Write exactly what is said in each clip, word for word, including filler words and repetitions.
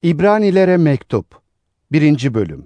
İbranilere Mektup birinci. Bölüm.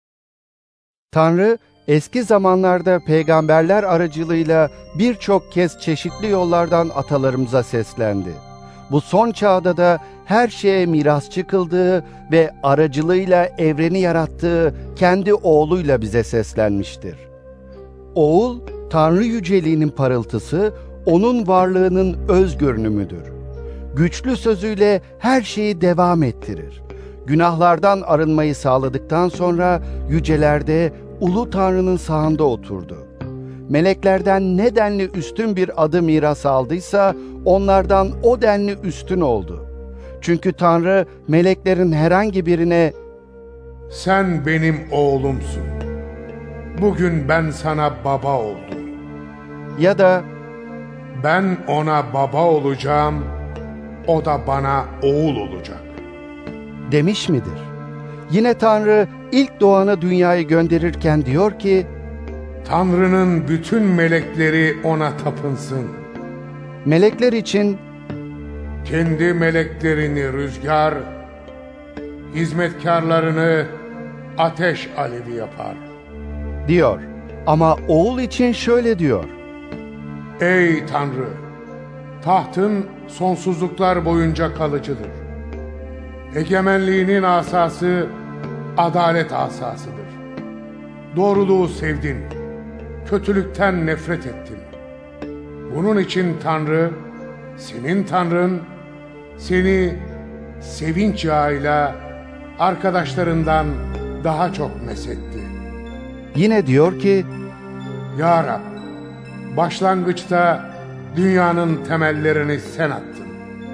Tanrı, eski zamanlarda peygamberler aracılığıyla birçok kez çeşitli yollardan atalarımıza seslendi. Bu son çağda da her şeye mirasçı kıldığı ve aracılığıyla evreni yarattığı kendi oğluyla bize seslenmiştir. Oğul, Tanrı yüceliğinin parıltısı, onun varlığının öz görünümüdür. Güçlü sözüyle her şeyi devam ettirir. Günahlardan arınmayı sağladıktan sonra yücelerde Ulu Tanrı'nın sağında oturdu. Meleklerden ne denli üstün bir adı miras aldıysa onlardan o denli üstün oldu. Çünkü Tanrı meleklerin herhangi birine "Sen benim oğlumsun. Bugün ben sana baba oldum." ya da "Ben ona baba olacağım, o da bana oğul olacak" demiş midir? Yine Tanrı ilk doğanı dünyaya gönderirken diyor ki, "Tanrı'nın bütün melekleri ona tapınsın." melekler için "Kendi meleklerini rüzgar, hizmetkarlarını ateş alevi yapar." diyor. Ama oğul için şöyle diyor: "Ey Tanrı, tahtın sonsuzluklar boyunca kalıcıdır. Egemenliğinin asası adalet asasıdır. Doğruluğu sevdin, kötülükten nefret ettin. Bunun için Tanrı, senin Tanrın, seni sevinç yağıyla arkadaşlarından daha çok mesetti." Yine diyor ki, "Ya Rab, başlangıçta dünyanın temellerini sen attın.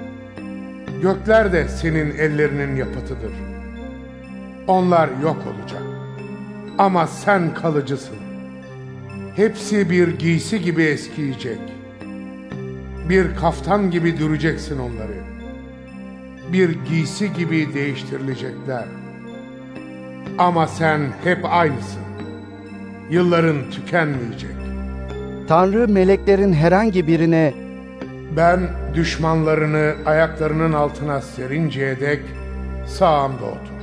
Gökler de senin ellerinin yapıtıdır. Onlar yok olacak ama sen kalıcısın. Hepsi bir giysi gibi eskiyecek. Bir kaftan gibi düreceksin onları. Bir giysi gibi değiştirilecekler. Ama sen hep aynısın. Yılların tükenmeyecek." Tanrı meleklerin herhangi birine "Ben düşmanlarını ayaklarının altına serinceye dek sağımda otur"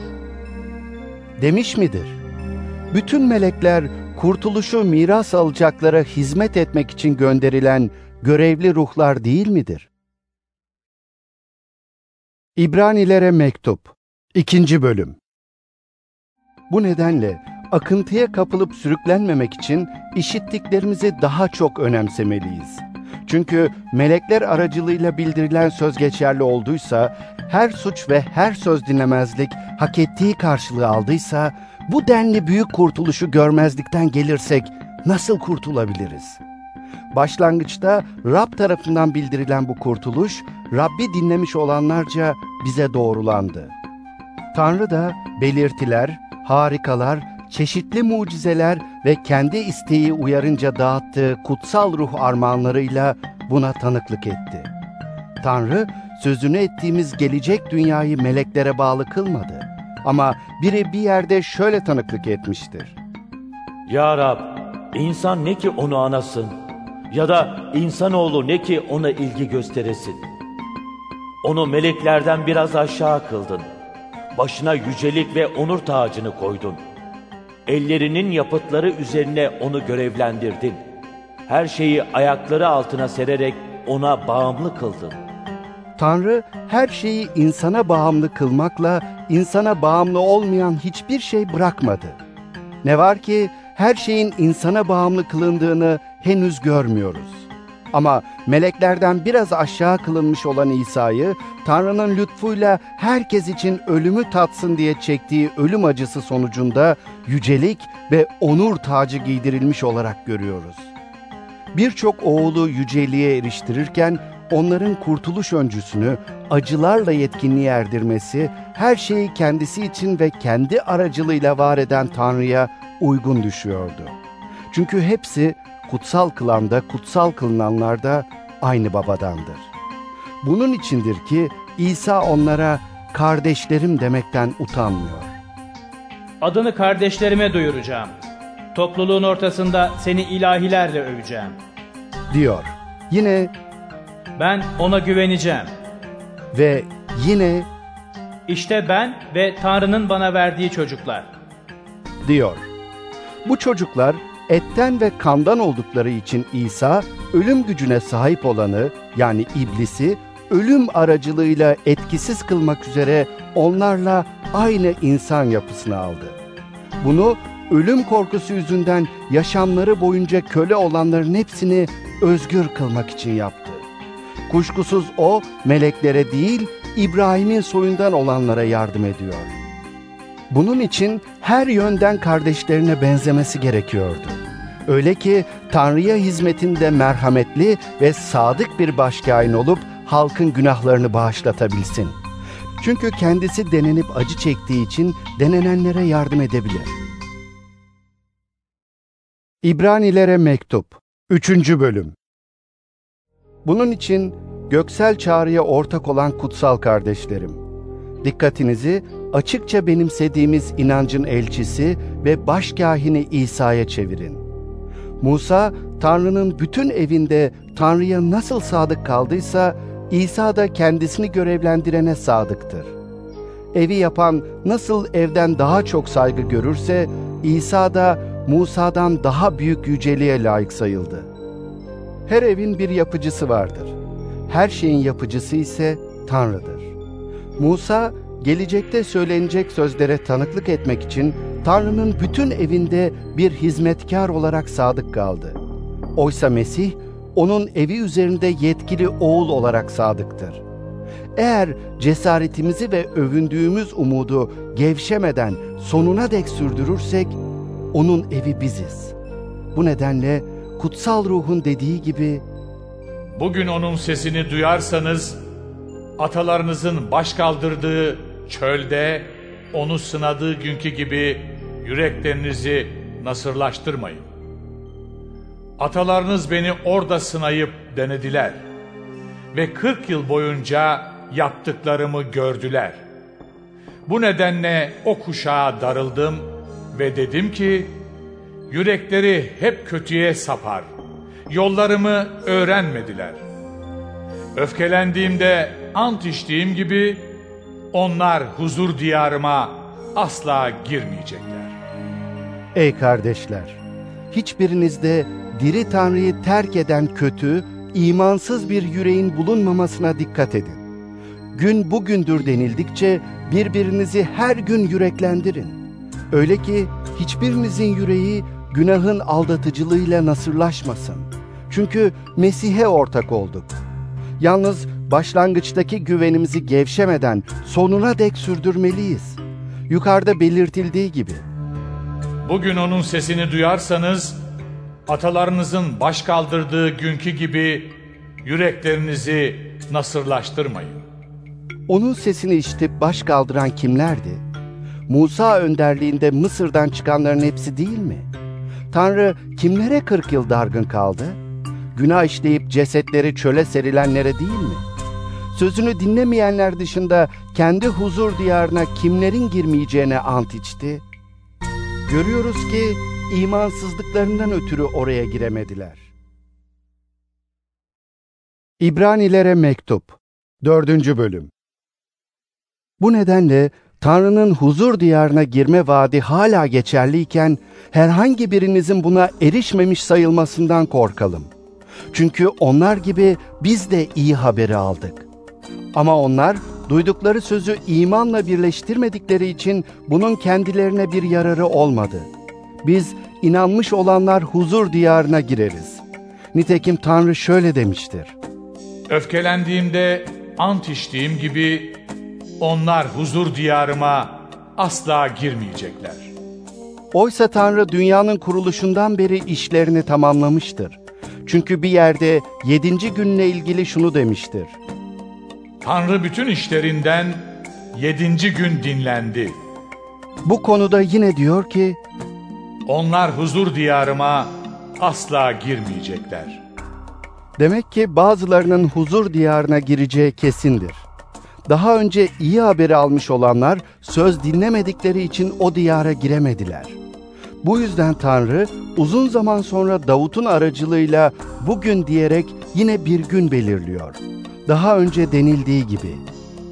demiş midir? Bütün melekler kurtuluşu miras alacaklara hizmet etmek için gönderilen görevli ruhlar değil midir? İbranilere Mektup ikinci. Bölüm. Bu nedenle akıntıya kapılıp sürüklenmemek için işittiklerimizi daha çok önemsemeliyiz. Çünkü melekler aracılığıyla bildirilen söz geçerli olduysa, her suç ve her söz dinlemezlik hak ettiği karşılığı aldıysa, bu denli büyük kurtuluşu görmezlikten gelirsek nasıl kurtulabiliriz? Başlangıçta Rab tarafından bildirilen bu kurtuluş, Rabbi dinlemiş olanlarca bize doğrulandı. Tanrı da belirtiler, harikalar, çeşitli mucizeler ve kendi isteği uyarınca dağıttığı kutsal ruh armağanlarıyla buna tanıklık etti. Tanrı, sözünü ettiğimiz gelecek dünyayı meleklere bağlı kılmadı. Ama biri bir yerde şöyle tanıklık etmiştir: "Ya Rab, insan ne ki onu anasın, ya da insanoğlu ne ki ona ilgi gösteresin. Onu meleklerden biraz aşağı kıldın. Başına yücelik ve onur tacını koydun. Ellerinin yapıtları üzerine onu görevlendirdin. Her şeyi ayakları altına sererek ona bağımlı kıldın." Tanrı her şeyi insana bağımlı kılmakla insana bağımlı olmayan hiçbir şey bırakmadı. Ne var ki her şeyin insana bağımlı kılındığını henüz görmüyoruz. Ama meleklerden biraz aşağı kılınmış olan İsa'yı Tanrı'nın lütfuyla herkes için ölümü tatsın diye çektiği ölüm acısı sonucunda yücelik ve onur tacı giydirilmiş olarak görüyoruz. Birçok oğulu yüceliğe eriştirirken onların kurtuluş öncüsünü acılarla yetkinliğe erdirmesi, her şeyi kendisi için ve kendi aracılığıyla var eden Tanrı'ya uygun düşüyordu. Çünkü hepsi kutsal kılan da kutsal kılınanlar da aynı babadandır. Bunun içindir ki İsa onlara kardeşlerim demekten utanmıyor. "Adını kardeşlerime duyuracağım. Topluluğun ortasında seni ilahilerle öveceğim" diyor. Yine "Ben ona güveneceğim" ve yine İşte ben ve Tanrı'nın bana verdiği çocuklar. diyor. Bu çocuklar etten ve kandan oldukları için İsa, ölüm gücüne sahip olanı, yani iblisi, ölüm aracılığıyla etkisiz kılmak üzere onlarla aynı insan yapısını aldı. Bunu ölüm korkusu yüzünden yaşamları boyunca köle olanların hepsini özgür kılmak için yaptı. Kuşkusuz o, meleklere değil, İbrahim'in soyundan olanlara yardım ediyor. Bunun için her yönden kardeşlerine benzemesi gerekiyordu. Öyle ki Tanrı'ya hizmetinde merhametli ve sadık bir başkâhin olup halkın günahlarını bağışlatabilsin. Çünkü kendisi denenip acı çektiği için denenenlere yardım edebilir. İbranilere Mektup üçüncü Bölüm. Bunun için göksel çağrıya ortak olan kutsal kardeşlerim, dikkatinizi açıkça benimsediğimiz inancın elçisi ve başkâhini İsa'ya çevirin. Musa, Tanrı'nın bütün evinde Tanrı'ya nasıl sadık kaldıysa, İsa da kendisini görevlendirene sadıktır. Evi yapan nasıl evden daha çok saygı görürse, İsa da Musa'dan daha büyük yüceliğe layık sayıldı. Her evin bir yapıcısı vardır. Her şeyin yapıcısı ise Tanrı'dır. Musa, gelecekte söylenecek sözlere tanıklık etmek için Tanrı'nın bütün evinde bir hizmetkar olarak sadık kaldı. Oysa Mesih, onun evi üzerinde yetkili oğul olarak sadıktır. Eğer cesaretimizi ve övündüğümüz umudu gevşemeden sonuna dek sürdürürsek, onun evi biziz. Bu nedenle kutsal ruhun dediği gibi, bugün onun sesini duyarsanız, atalarınızın baş kaldırdığı çölde onu sınadığı günkü gibi yüreklerinizi nasırlaştırmayın. Atalarınız beni orada sınayıp denediler ve kırk yıl boyunca yaptıklarımı gördüler. Bu nedenle o kuşağa darıldım ve dedim ki, yürekleri hep kötüye sapar, yollarımı öğrenmediler. Öfkelendiğimde ant içtiğim gibi, onlar huzur diyarıma asla girmeyecekler. Ey kardeşler! Hiçbirinizde diri Tanrı'yı terk eden kötü, imansız bir yüreğin bulunmamasına dikkat edin. Gün bugündür denildikçe birbirinizi her gün yüreklendirin. Öyle ki hiçbirinizin yüreği günahın aldatıcılığıyla nasırlaşmasın. Çünkü Mesih'e ortak olduk. Yalnız başlangıçtaki güvenimizi gevşemeden sonuna dek sürdürmeliyiz. Yukarıda belirtildiği gibi. Bugün onun sesini duyarsanız, atalarınızın baş kaldırdığı günkü gibi yüreklerinizi nasırlaştırmayın. Onun sesini işitip baş kaldıran kimlerdi? Musa önderliğinde Mısır'dan çıkanların hepsi değil mi? Tanrı kimlere kırk yıl dargın kaldı? Günah işleyip cesetleri çöle serilenlere değil mi? Sözünü dinlemeyenler dışında kendi huzur diyarına kimlerin girmeyeceğine ant içti? Görüyoruz ki imansızlıklarından ötürü oraya giremediler. İbranilere Mektup dördüncü Bölüm. Bu nedenle Tanrı'nın huzur diyarına girme vaadi hala geçerliyken herhangi birinizin buna erişmemiş sayılmasından korkalım. Çünkü onlar gibi biz de iyi haberi aldık. Ama onlar duydukları sözü imanla birleştirmedikleri için bunun kendilerine bir yararı olmadı. Biz inanmış olanlar huzur diyarına gireriz. Nitekim Tanrı şöyle demiştir: Öfkelendiğimde ant içtiğim gibi onlar huzur diyarıma asla girmeyecekler. Oysa Tanrı dünyanın kuruluşundan beri işlerini tamamlamıştır. Çünkü bir yerde yedinci günle ilgili şunu demiştir: Tanrı bütün işlerinden yedinci gün dinlendi. Bu konuda yine diyor ki, onlar huzur diyarıma asla girmeyecekler. Demek ki bazılarının huzur diyarına gireceği kesindir. Daha önce iyi haberi almış olanlar söz dinlemedikleri için o diyara giremediler. Bu yüzden Tanrı uzun zaman sonra Davut'un aracılığıyla bugün diyerek yine bir gün belirliyor. Daha önce denildiği gibi.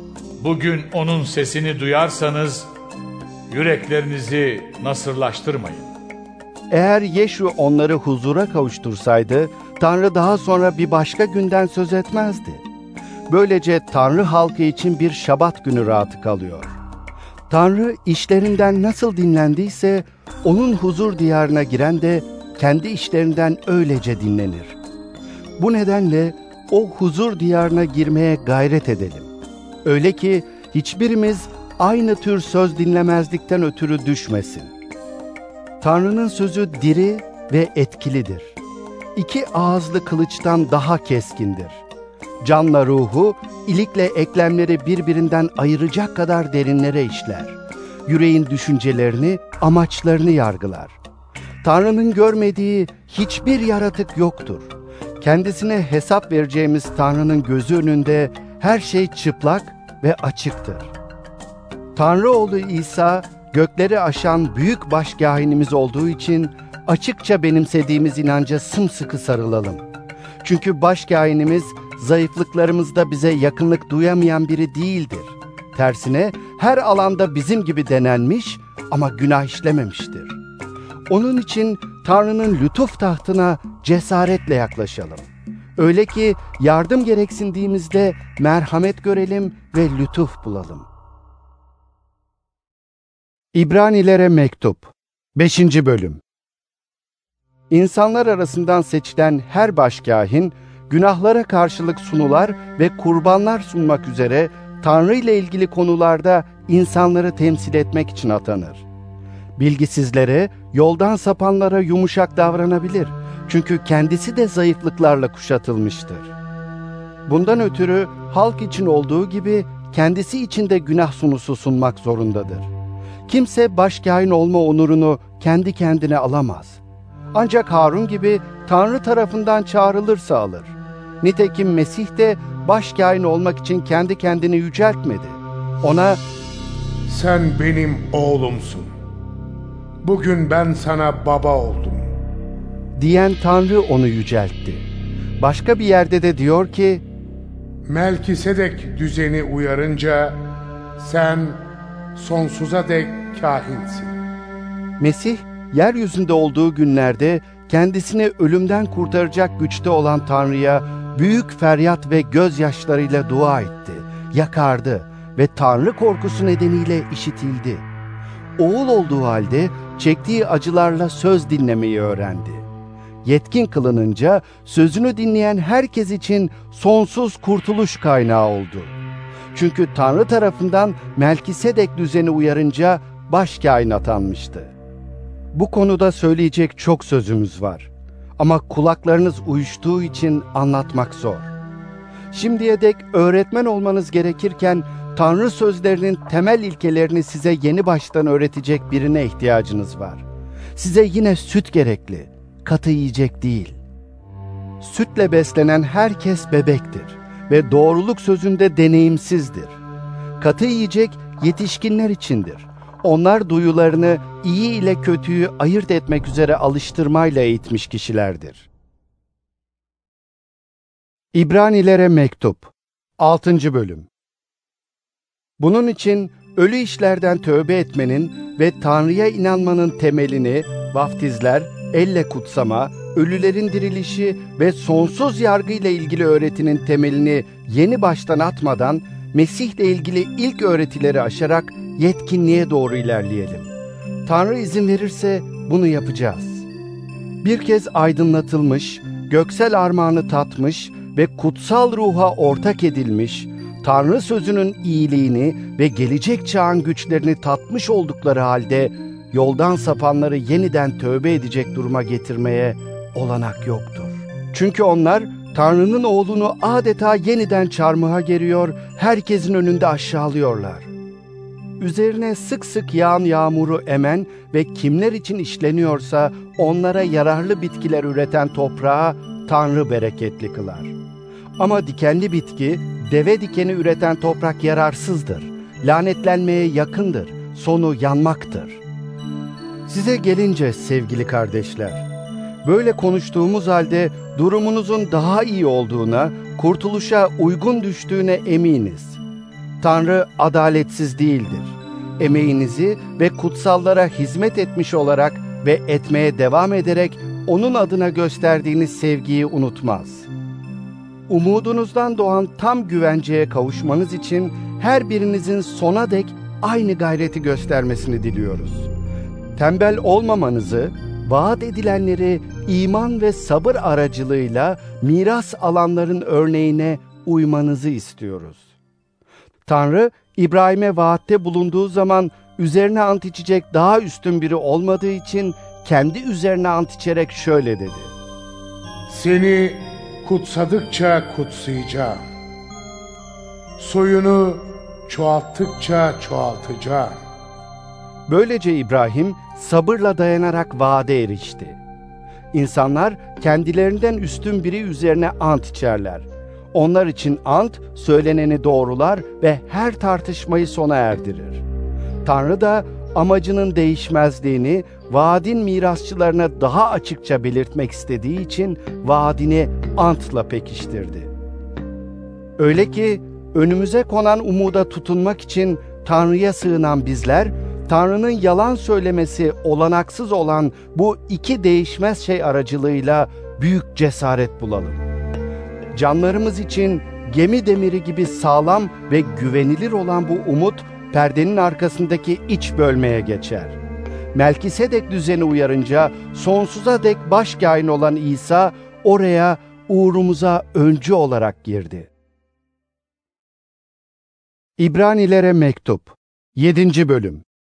Bugün onun sesini duyarsanız yüreklerinizi nasırlaştırmayın. Eğer Yeşu onları huzura kavuştursaydı, Tanrı daha sonra bir başka günden söz etmezdi. Böylece Tanrı halkı için bir Şabat günü rahatı kalıyor. Tanrı işlerinden nasıl dinlendiyse, onun huzur diyarına giren de kendi işlerinden öylece dinlenir. Bu nedenle o huzur diyarına girmeye gayret edelim. Öyle ki hiçbirimiz aynı tür söz dinlemezlikten ötürü düşmesin. Tanrı'nın sözü diri ve etkilidir. İki ağızlı kılıçtan daha keskindir. Canla ruhu, ilikle eklemleri birbirinden ayıracak kadar derinlere işler. Yüreğin düşüncelerini, amaçlarını yargılar. Tanrı'nın görmediği hiçbir yaratık yoktur. Kendisine hesap vereceğimiz Tanrı'nın gözü önünde her şey çıplak ve açıktır. Tanrı oğlu İsa, gökleri aşan büyük başkâhinimiz olduğu için açıkça benimsediğimiz inanca sımsıkı sarılalım. Çünkü başkâhinimiz zayıflıklarımızda bize yakınlık duyamayan biri değildir. Tersine her alanda bizim gibi denenmiş ama günah işlememiştir. Onun için Tanrı'nın lütuf tahtına cesaretle yaklaşalım. Öyle ki yardım gereksindiğimizde merhamet görelim ve lütuf bulalım. İbranilere Mektup beşinci Bölüm. İnsanlar arasından seçilen her başkâhin, günahlara karşılık sunular ve kurbanlar sunmak üzere Tanrı ile ilgili konularda insanları temsil etmek için atanır. Bilgisizlere, yoldan sapanlara yumuşak davranabilir. Çünkü kendisi de zayıflıklarla kuşatılmıştır. Bundan ötürü halk için olduğu gibi kendisi için de günah sunusu sunmak zorundadır. Kimse başkâhin olma onurunu kendi kendine alamaz. Ancak Harun gibi Tanrı tarafından çağrılırsa alır. Nitekim Mesih de başkâhin olmak için kendi kendini yüceltmedi. Ona, "Sen benim oğlumsun. Bugün ben sana baba oldum" diyen Tanrı onu yüceltti. Başka bir yerde de diyor ki, "Melkisedek düzeni uyarınca sen sonsuza dek kâhinsin." Mesih, yeryüzünde olduğu günlerde kendisini ölümden kurtaracak güçte olan Tanrı'ya büyük feryat ve gözyaşlarıyla dua etti, yakardı ve Tanrı korkusu nedeniyle işitildi. Oğul olduğu halde çektiği acılarla söz dinlemeyi öğrendi. Yetkin kılınınca sözünü dinleyen herkes için sonsuz kurtuluş kaynağı oldu. Çünkü Tanrı tarafından Melkisedek düzeni uyarınca başkâhin atanmıştı. Bu konuda söyleyecek çok sözümüz var. Ama kulaklarınız uyuştuğu için anlatmak zor. Şimdiye dek öğretmen olmanız gerekirken Tanrı sözlerinin temel ilkelerini size yeni baştan öğretecek birine ihtiyacınız var. Size yine süt gerekli, katı yiyecek değil. Sütle beslenen herkes bebektir ve doğruluk sözünde deneyimsizdir. Katı yiyecek yetişkinler içindir. Onlar duyularını iyi ile kötüyü ayırt etmek üzere alıştırmayla eğitmiş kişilerdir. İbranilere Mektup altıncı Bölüm. Bunun için ölü işlerden tövbe etmenin ve Tanrı'ya inanmanın temelini vaftizler, elle kutsama, ölülerin dirilişi ve sonsuz yargı ile ilgili öğretinin temelini yeni baştan atmadan Mesih'le ilgili ilk öğretileri aşarak yetkinliğe doğru ilerleyelim. Tanrı izin verirse bunu yapacağız. Bir kez aydınlatılmış, göksel armağanı tatmış ve kutsal ruha ortak edilmiş, Tanrı sözünün iyiliğini ve gelecek çağın güçlerini tatmış oldukları halde yoldan sapanları yeniden tövbe edecek duruma getirmeye olanak yoktur. Çünkü onlar Tanrı'nın oğlunu adeta yeniden çarmıha geriyor, herkesin önünde aşağılıyorlar. Üzerine sık sık yağan yağmuru emen ve kimler için işleniyorsa onlara yararlı bitkiler üreten toprağa Tanrı bereketli kılar. Ama dikenli bitki, deve dikeni üreten toprak yararsızdır, lanetlenmeye yakındır, sonu yanmaktır. Size gelince sevgili kardeşler, böyle konuştuğumuz halde durumunuzun daha iyi olduğuna, kurtuluşa uygun düştüğüne eminiz. Tanrı adaletsiz değildir. Emeğinizi ve kutsallara hizmet etmiş olarak ve etmeye devam ederek onun adına gösterdiğiniz sevgiyi unutmaz. Umudunuzdan doğan tam güvenceye kavuşmanız için her birinizin sona dek aynı gayreti göstermesini diliyoruz. Tembel olmamanızı, vaat edilenleri iman ve sabır aracılığıyla miras alanların örneğine uymanızı istiyoruz. Tanrı, İbrahim'e vaatte bulunduğu zaman üzerine ant içecek daha üstün biri olmadığı için kendi üzerine ant içerek şöyle dedi: Seni kutsadıkça kutsayacağım. Soyunu çoğalttıkça çoğaltacağım. Böylece İbrahim sabırla dayanarak vaade erişti. İnsanlar kendilerinden üstün biri üzerine ant içerler. Onlar için ant söyleneni doğrular ve her tartışmayı sona erdirir. Tanrı da amacının değişmezliğini vaadin mirasçılarına daha açıkça belirtmek istediği için vaadini antla pekiştirdi. Öyle ki önümüze konan umuda tutunmak için Tanrı'ya sığınan bizler, Tanrı'nın yalan söylemesi olanaksız olan bu iki değişmez şey aracılığıyla büyük cesaret bulalım. Canlarımız için gemi demiri gibi sağlam ve güvenilir olan bu umut, perdenin arkasındaki iç bölmeye geçer. Melkisedek düzeni uyarınca sonsuza dek başkâhin olan İsa oraya uğrumuza öncü olarak girdi. İbranilere Mektup yedinci Bölüm.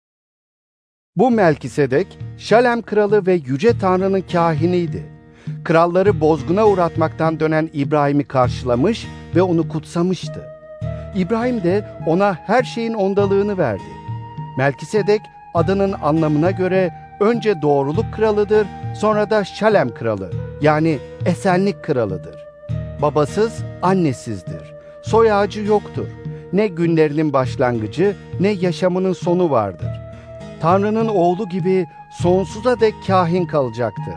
Bu Melkisedek, Şalem kralı ve Yüce Tanrı'nın kâhiniydi. Kralları bozguna uğratmaktan dönen İbrahim'i karşılamış ve onu kutsamıştı. İbrahim de ona her şeyin ondalığını verdi. Melkisedek adının anlamına göre önce doğruluk kralıdır, sonra da Şalem kralı, yani esenlik kralıdır. Babasız, annesizdir. Soy ağacı yoktur. Ne günlerinin başlangıcı, ne yaşamının sonu vardır. Tanrı'nın oğlu gibi sonsuza dek kâhin kalacaktır.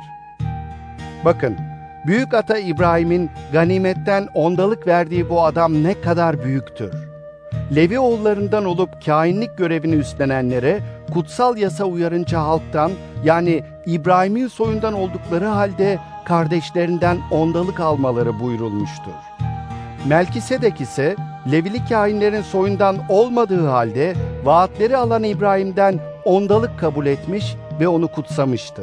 Bakın, büyük ata İbrahim'in ganimetten ondalık verdiği bu adam ne kadar büyüktür. Levi oğullarından olup kâhinlik görevini üstlenenlere kutsal yasa uyarınca halktan, yani İbrahim'in soyundan oldukları halde kardeşlerinden ondalık almaları buyurulmuştur. Melkisedek ise Levili kâhinlerin soyundan olmadığı halde vaatleri alan İbrahim'den ondalık kabul etmiş ve onu kutsamıştır.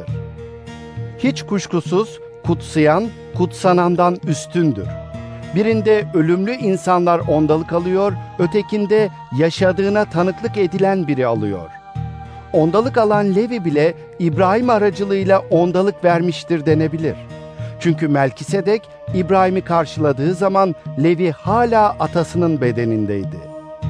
Hiç kuşkusuz kutsayan, kutsanandan üstündür. Birinde ölümlü insanlar ondalık alıyor, ötekinde yaşadığına tanıklık edilen biri alıyor. Ondalık alan Levi bile İbrahim aracılığıyla ondalık vermiştir denebilir. Çünkü Melkisedek İbrahim'i karşıladığı zaman Levi hala atasının bedenindeydi.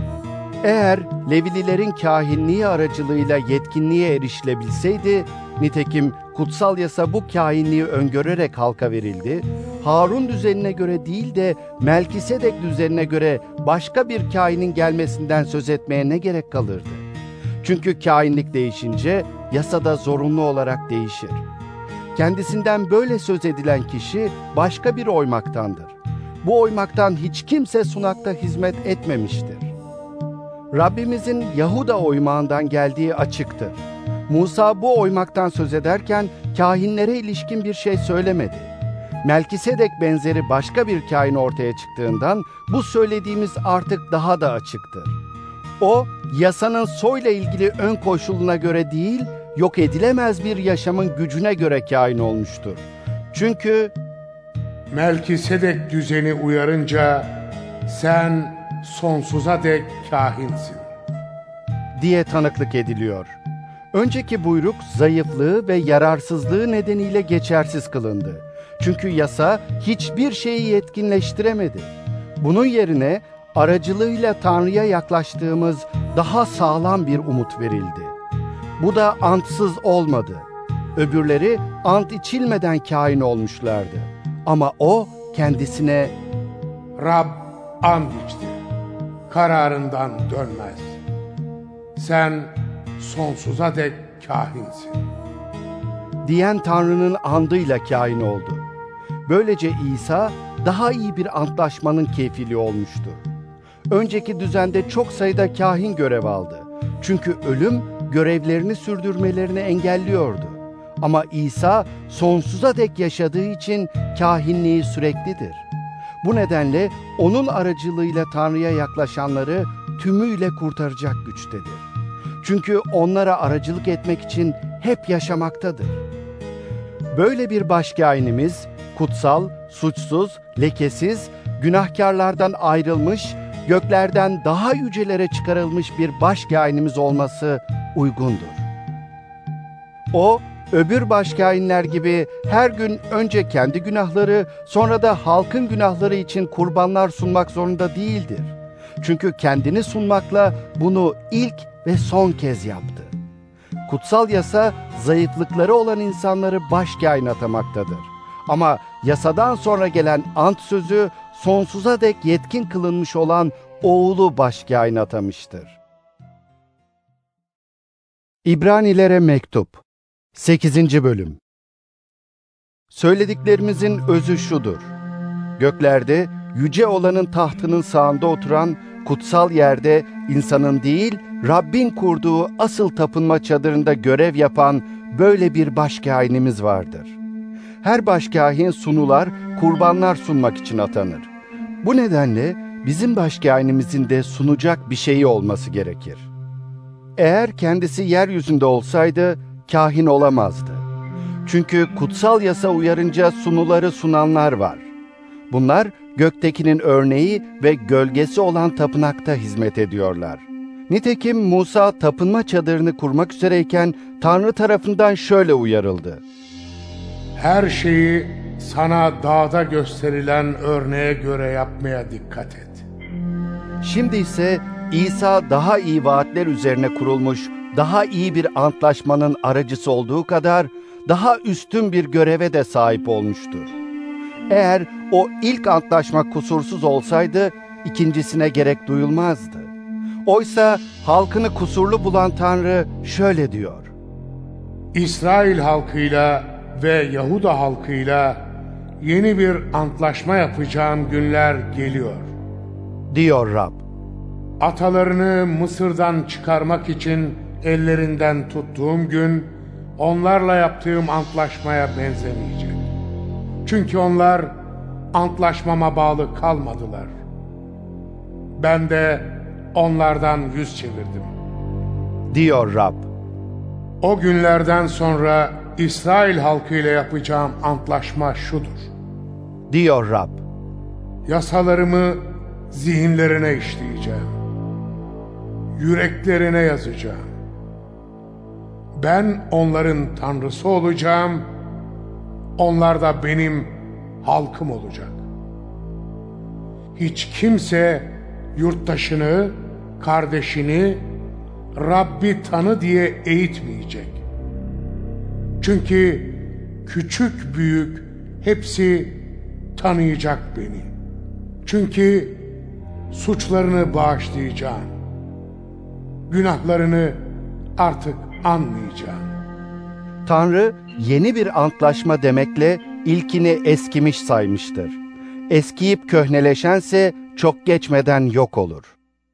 Eğer Levililerin kâhinliği aracılığıyla yetkinliğe erişilebilseydi, nitekim kutsal yasa bu kâhinliği öngörerek halka verildi, Harun düzenine göre değil de Melkisedek düzenine göre başka bir kâhinin gelmesinden söz etmeye ne gerek kalırdı? Çünkü kâhinlik değişince yasa da zorunlu olarak değişir. Kendisinden böyle söz edilen kişi başka bir oymaktandır. Bu oymaktan hiç kimse sunakta hizmet etmemiştir. Rabbimizin Yahuda oymağından geldiği açıktır. Musa bu oymaktan söz ederken kâhinlere ilişkin bir şey söylemedi. Melkisedek benzeri başka bir kâhin ortaya çıktığından bu söylediğimiz artık daha da açıktır. O, yasanın soyla ilgili ön koşuluna göre değil, yok edilemez bir yaşamın gücüne göre kâhin olmuştur. Çünkü Melkisedek düzeni uyarınca sen sonsuza dek kâhinsin diye tanıklık ediliyor. Önceki buyruk zayıflığı ve yararsızlığı nedeniyle geçersiz kılındı. Çünkü yasa hiçbir şeyi yetkinleştiremedi. Bunun yerine aracılığıyla Tanrı'ya yaklaştığımız daha sağlam bir umut verildi. Bu da antsız olmadı. Öbürleri ant içilmeden kâhin olmuşlardı. Ama o kendisine Rab and içti, kararından dönmez. Sen sonsuza dek kâhinsin diyen Tanrı'nın andıyla kâhin oldu. Böylece İsa daha iyi bir antlaşmanın kefili olmuştur. önceki düzende çok sayıda kahin görev aldı. Çünkü ölüm görevlerini sürdürmelerini engelliyordu. Ama İsa sonsuza dek yaşadığı için kahinliği süreklidir. Bu nedenle onun aracılığıyla Tanrı'ya yaklaşanları tümüyle kurtaracak güçtedir. Çünkü onlara aracılık etmek için hep yaşamaktadır. Böyle bir başkâhinimiz, kutsal, suçsuz, lekesiz, günahkarlardan ayrılmış, göklerden daha yücelere çıkarılmış bir başkâhinimiz olması uygundur. O, öbür başkâhinler gibi her gün önce kendi günahları, sonra da halkın günahları için kurbanlar sunmak zorunda değildir. Çünkü kendini sunmakla bunu ilk ve son kez yaptı. Kutsal yasa, zayıflıkları olan insanları başkâhin atamaktadır. Ama yasadan sonra gelen ant sözü, sonsuza dek yetkin kılınmış olan oğlu başkâhin atamıştır. İbranilere Mektup sekizinci Bölüm. Söylediklerimizin özü şudur: göklerde yüce olanın tahtının sağında oturan, kutsal yerde insanın değil, Rabbin kurduğu asıl tapınma çadırında görev yapan böyle bir başkâhinimiz vardır. Her başkâhin sunular, kurbanlar sunmak için atanır. Bu nedenle bizim başkâhinimizin de sunacak bir şeyi olması gerekir. Eğer kendisi yeryüzünde olsaydı, kâhin olamazdı. Çünkü kutsal yasa uyarınca sunuları sunanlar var. Bunlar göktekinin örneği ve gölgesi olan tapınakta hizmet ediyorlar. Nitekim Musa tapınma çadırını kurmak üzereyken Tanrı tarafından şöyle uyarıldı: Her şeyi sana dağda gösterilen örneğe göre yapmaya dikkat et. Şimdi ise İsa daha iyi vaatler üzerine kurulmuş, daha iyi bir antlaşmanın aracısı olduğu kadar daha üstün bir göreve de sahip olmuştur. Eğer o ilk antlaşma kusursuz olsaydı ikincisine gerek duyulmazdı. Oysa halkını kusurlu bulan Tanrı şöyle diyor: İsrail halkıyla ve Yahuda halkıyla yeni bir antlaşma yapacağım günler geliyor, diyor Rab. Atalarını Mısır'dan çıkarmak için ellerinden tuttuğum gün onlarla yaptığım antlaşmaya benzemeyecek. Çünkü onlar antlaşmama bağlı kalmadılar. Ben de onlardan yüz çevirdim, diyor Rab. O günlerden sonra İsrail halkıyla yapacağım antlaşma şudur, diyor Rab. Yasalarımı zihinlerine işleyeceğim, yüreklerine yazacağım. Ben onların Tanrısı olacağım, onlar da benim halkım olacak. Hiç kimse yurttaşını, kardeşini Rabbi tanı diye eğitmeyecek. Çünkü küçük büyük hepsi tanıyacak beni. Çünkü suçlarını bağışlayacağım, günahlarını artık anmayacağım. Tanrı yeni bir antlaşma demekle ilkini eskimiş saymıştır. Eskiyip köhneleşense çok geçmeden yok olur.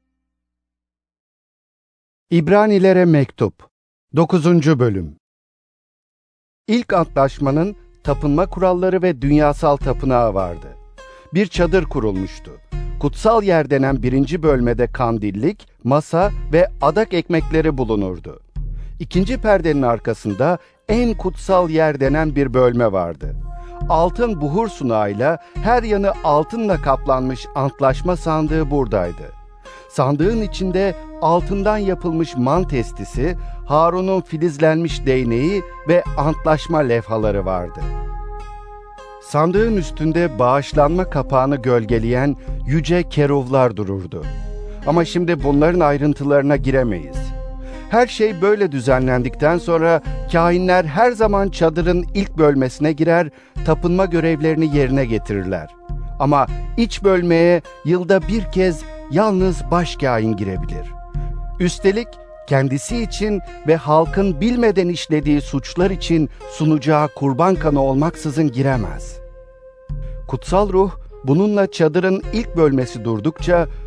İbranilere Mektup dokuzuncu Bölüm. İlk antlaşmanın tapınma kuralları ve dünyasal tapınağı vardı. Bir çadır kurulmuştu. Kutsal yer denen birinci bölmede kandillik, masa ve adak ekmekleri bulunurdu. İkinci perdenin arkasında en kutsal yer denen bir bölme vardı. Altın buhur sunağıyla her yanı altınla kaplanmış antlaşma sandığı buradaydı. Sandığın içinde altından yapılmış man testisi, Harun'un filizlenmiş değneği ve antlaşma levhaları vardı. Sandığın üstünde bağışlanma kapağını gölgeleyen yüce keruvlar dururdu. Ama şimdi bunların ayrıntılarına giremeyiz. Her şey böyle düzenlendikten sonra kâhinler her zaman çadırın ilk bölmesine girer, tapınma görevlerini yerine getirirler. Ama iç bölmeye yılda bir kez yalnız başkâhin girebilir. Üstelik kendisi için ve halkın bilmeden işlediği suçlar için sunacağı kurban kanı olmaksızın giremez. Kutsal ruh bununla çadırın ilk bölmesi durdukça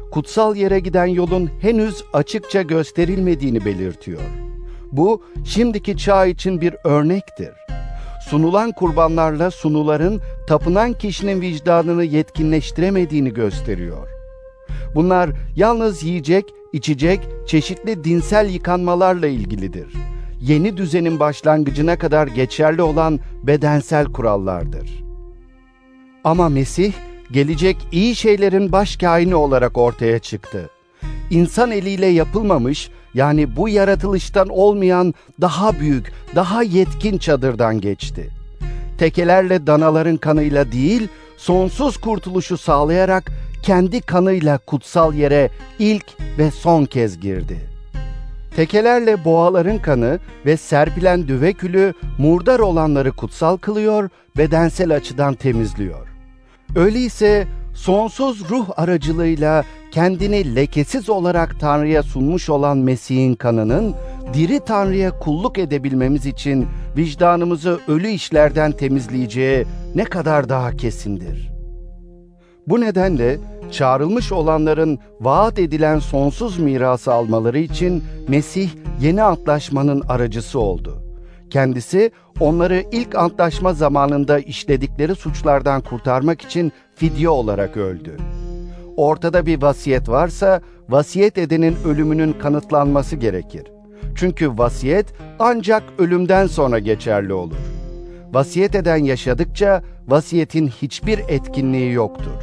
kutsal yere giden yolun henüz açıkça gösterilmediğini belirtiyor. Bu, şimdiki çağ için bir örnektir. Sunulan kurbanlarla sunuların tapınan kişinin vicdanını yetkinleştiremediğini gösteriyor. Bunlar yalnız yiyecek, içecek, çeşitli dinsel yıkanmalarla ilgilidir. Yeni düzenin başlangıcına kadar geçerli olan bedensel kurallardır. Ama Mesih, gelecek iyi şeylerin başkâhini olarak ortaya çıktı. İnsan eliyle yapılmamış, yani bu yaratılıştan olmayan daha büyük, daha yetkin çadırdan geçti. Tekelerle danaların kanıyla değil, sonsuz kurtuluşu sağlayarak kendi kanıyla kutsal yere ilk ve son kez girdi. Tekelerle boğaların kanı ve serpilen düve külü murdar olanları kutsal kılıyor, bedensel açıdan temizliyor. Öyleyse sonsuz ruh aracılığıyla kendini lekesiz olarak Tanrı'ya sunmuş olan Mesih'in kanının, diri Tanrı'ya kulluk edebilmemiz için vicdanımızı ölü işlerden temizleyeceği ne kadar daha kesindir. Bu nedenle çağrılmış olanların vaat edilen sonsuz mirası almaları için Mesih yeni antlaşmanın aracısı oldu. Kendisi onları ilk antlaşma zamanında işledikleri suçlardan kurtarmak için fidye olarak öldü. Ortada bir vasiyet varsa vasiyet edenin ölümünün kanıtlanması gerekir. Çünkü vasiyet ancak ölümden sonra geçerli olur. Vasiyet eden yaşadıkça vasiyetin hiçbir etkinliği yoktur.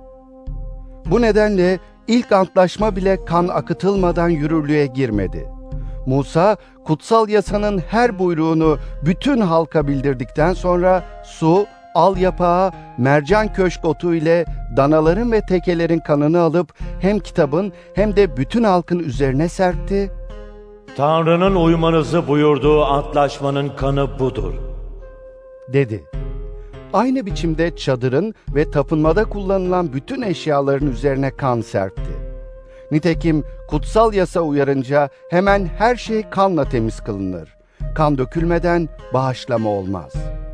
Bu nedenle ilk antlaşma bile kan akıtılmadan yürürlüğe girmedi. Musa, kutsal yasanın her buyruğunu bütün halka bildirdikten sonra su, al yapağı, mercan köşk otu ile danaların ve tekelerin kanını alıp hem kitabın hem de bütün halkın üzerine serpti. Tanrı'nın uymanızı buyurduğu antlaşmanın kanı budur, dedi. Aynı biçimde çadırın ve tapınmada kullanılan bütün eşyaların üzerine kan serpti. Nitekim kutsal yasa uyarınca hemen her şey kanla temiz kılınır. Kan dökülmeden bağışlama olmaz.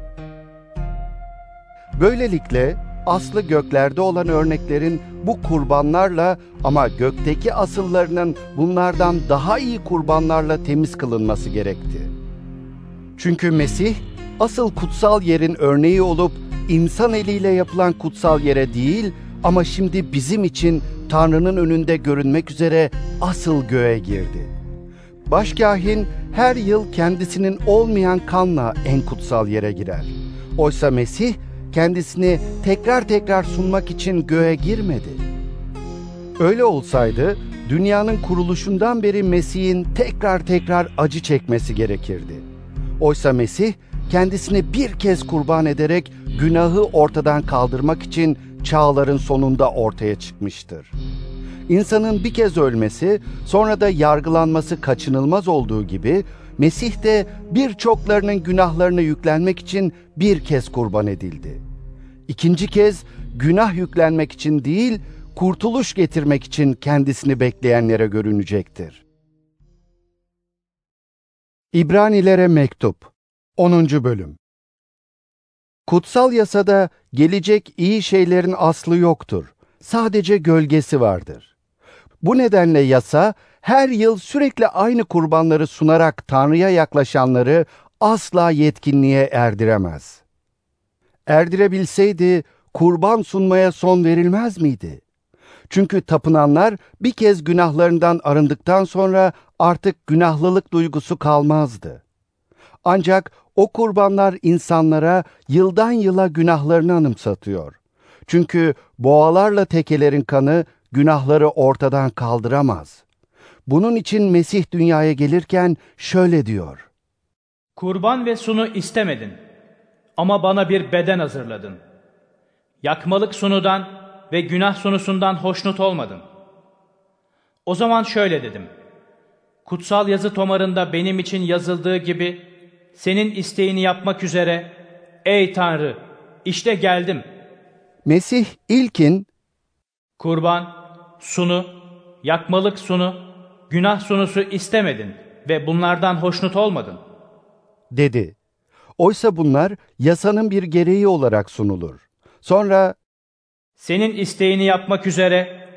Böylelikle aslı göklerde olan örneklerin bu kurbanlarla ama gökteki asıllarının bunlardan daha iyi kurbanlarla temiz kılınması gerekti. Çünkü Mesih asıl kutsal yerin örneği olup insan eliyle yapılan kutsal yere değil ama şimdi bizim için Tanrı'nın önünde görünmek üzere asıl göğe girdi. Başkâhin her yıl kendisinin olmayan kanla en kutsal yere girer. Oysa Mesih kendisini tekrar tekrar sunmak için göğe girmedi. Öyle olsaydı dünyanın kuruluşundan beri Mesih'in tekrar tekrar acı çekmesi gerekirdi. Oysa Mesih kendisini bir kez kurban ederek günahı ortadan kaldırmak için çağların sonunda ortaya çıkmıştır. İnsanın bir kez ölmesi, sonra da yargılanması kaçınılmaz olduğu gibi, Mesih de birçoklarının günahlarını yüklenmek için bir kez kurban edildi. İkinci kez günah yüklenmek için değil, kurtuluş getirmek için kendisini bekleyenlere görünecektir. İbranilere Mektup onuncu Bölüm. Kutsal yasada gelecek iyi şeylerin aslı yoktur. Sadece gölgesi vardır. Bu nedenle yasa her yıl sürekli aynı kurbanları sunarak Tanrı'ya yaklaşanları asla yetkinliğe erdiremez. Erdirebilseydi kurban sunmaya son verilmez miydi? Çünkü tapınanlar bir kez günahlarından arındıktan sonra artık günahlılık duygusu kalmazdı. Ancak o kurbanlar insanlara yıldan yıla günahlarını anımsatıyor. Çünkü boğalarla tekelerin kanı günahları ortadan kaldıramaz. Bunun için Mesih dünyaya gelirken şöyle diyor: Kurban ve sunu istemedin ama bana bir beden hazırladın. Yakmalık sunudan ve günah sunusundan hoşnut olmadın. O zaman şöyle dedim: kutsal yazı tomarında benim için yazıldığı gibi senin isteğini yapmak üzere, ey Tanrı, işte geldim. Mesih ilkin kurban, sunu, yakmalık sunu, günah sunusu istemedin ve bunlardan hoşnut olmadın, dedi. Oysa bunlar yasanın bir gereği olarak sunulur. Sonra senin isteğini yapmak üzere,